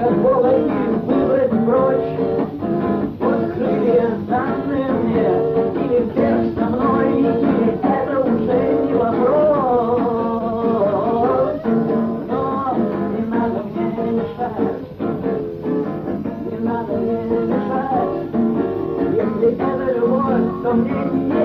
от Бога и выбрать прочь. Вот крылья данные мне, или вверх со мной, или это уже не вопрос. Но не надо мне мешать, не надо мне мешать. Если это любовь, то мне не